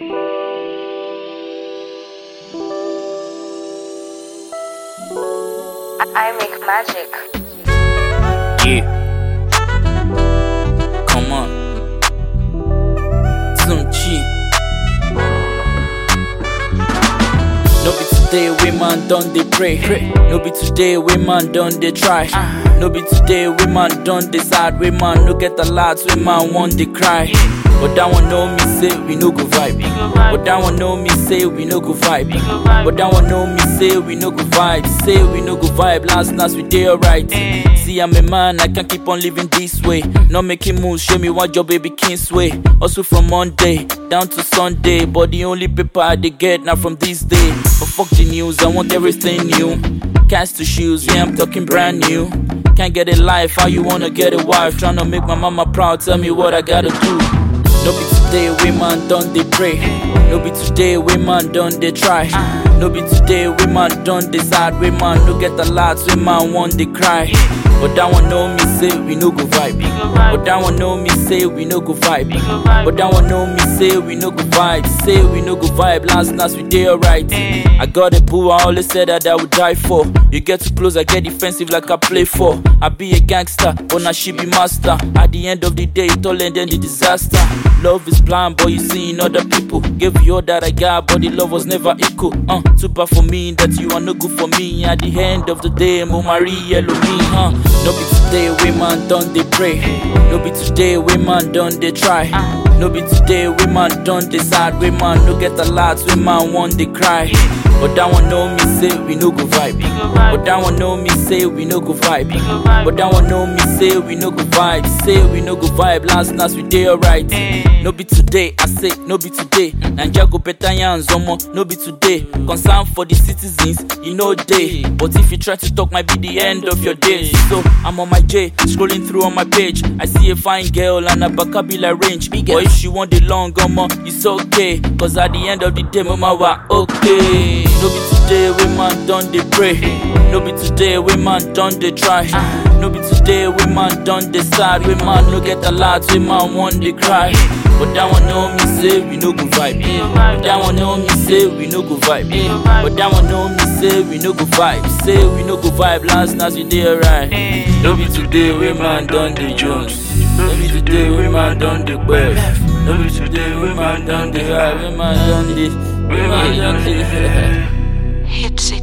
I make magic. Yeah. Come on. Some G. No be today we man done they pray. No be today we man done they try. No be today we man done they sad. We man no get a lot. We man want they cry. But that one know me say we no go vibe. But that one know me say we no go vibe. But that one know me say we no go vibe. Say we no go vibe. Last night we did alright. See I'm a man, I can't keep on living this way. Not making moves, show me what your baby king's way. Also from Monday down to Sunday, but the only paper I get now from this day. But fuck the news, I want everything new. Cast to shoes, yeah I'm talking brand new. Can't get a life, how you wanna get a wife? Tryna make my mama proud, tell me what I gotta do. No be today, we man done they pray. No be today, we man done they try. No be today, we man done they sad. We man no get a lot, we man want they cry. But that one know me say we no go vibe. But that one know me say we no go vibe. But that one know me say we no go vibe. Say we no go vibe. Last night we did alright. I got a boo, I always said that I would die for. You get too close, I get defensive like I play for. I be a gangster, but now she be master. At the end of the day, it all ended in the disaster. Love is blind, but you seeing other people. Gave you all that I got, but the love was never equal. Too bad for me that you are no good for me. At the end of the day, Mo Marie yellow me, No be today, we man done they pray. No be today, we man done they try. No be today, we man done they sad. We man no get a lot, we man want they cry. But that one know me say we no go vibe. But that one know me say we no go vibe. But that one know me say we no go vibe. Say we no go vibe. Last night we did alright. No be today, I say no be today. Nanja go better yan zomo. No be today. Concern for the citizens, you know they. But if you try to talk, might be the end of your days. So I'm on my J, scrolling through on my page. I see a fine girl and a vocabulary range. But if she want the long gomo, it's okay. Cause at the end of the day, mama wa okay. No be today, we man done they pray. No be today, we man done they try. No be today, we man done they sad. We man no get a lot, we man want they cry. But that one know me say we no go vibe. But that one know me say we no go vibe. But that one know me say we no go vibe. Say we no go vibe. Last night we did alright. No be today, we man done the Jones. No be today, we man done the West. No be today, we man done the high. We man done this. We man done this. Hit